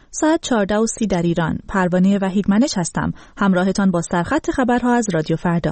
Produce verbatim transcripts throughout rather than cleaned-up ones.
ساعت چهارده و سی در ایران. پروانه وحیدمنش هستم. همراهتان با سرخط خبرها از رادیو فردا.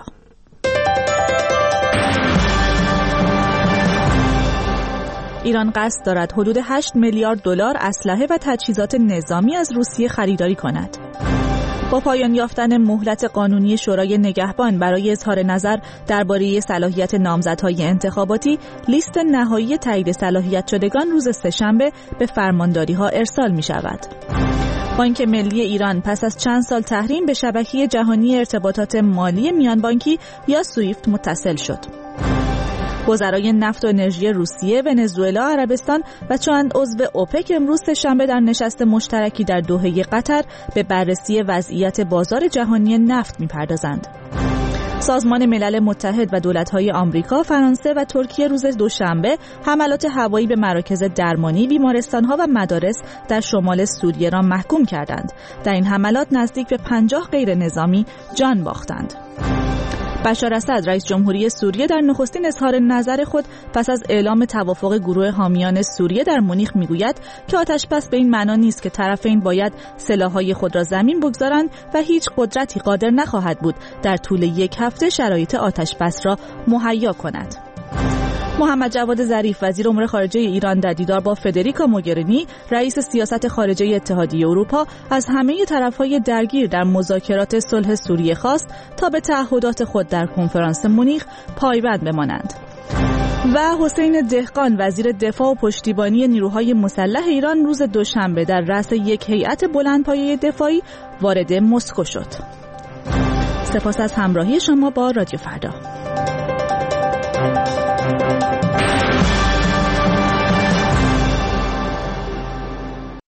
ایران قصد دارد حدود هشت میلیارد دلار اسلحه و تجهیزات نظامی از روسیه خریداری کند. با پایان یافتن مهلت قانونی شورای نگهبان برای اظهار نظر درباره صلاحیت نامزدهای انتخاباتی، لیست نهایی تایید صلاحیت شدگان روز سه‌شنبه به فرمانداری‌ها ارسال می‌شود. بانک ملی ایران پس از چند سال تحریم به شبکه جهانی ارتباطات مالی میان بانکی یا سویفت متصل شد. وزرای نفت و انرژی روسیه، ونزوئلا، عربستان و چند عضو اوپک امروز سه‌شنبه در نشست مشترکی در دوحه قطر به بررسی وضعیت بازار جهانی نفت می‌پردازند. سازمان ملل متحد و دولت‌های آمریکا، فرانسه و ترکیه روز دوشنبه حملات هوایی به مراکز درمانی، بیمارستان‌ها و مدارس در شمال سوریه را محکوم کردند. در این حملات نزدیک به پنجاه غیر نظامی جان باختند. بشار اسد رئیس جمهوری سوریه در نخستین اظهار نظر خود پس از اعلام توافق گروه حامیان سوریه در مونیخ میگوید که آتش‌بس به این معنا نیست که طرفین باید سلاح‌های خود را زمین بگذارند و هیچ قدرتی قادر نخواهد بود در طول یک هفته شرایط آتش‌بس را مهیا کند. محمد جواد ظریف وزیر امور خارجه ایران در دیدار با فدریکا موگرینی رئیس سیاست خارجه اتحادیه اروپا از همه طرف‌های درگیر در مذاکرات صلح سوریه خواست تا به تعهدات خود در کنفرانس مونیخ پایبند بمانند. و حسین دهقان وزیر دفاع و پشتیبانی نیروهای مسلح ایران روز دوشنبه در رأس یک هیئت بلندپایه دفاعی وارد مسکو شد. سپاس از همراهی شما با رادیو فردا.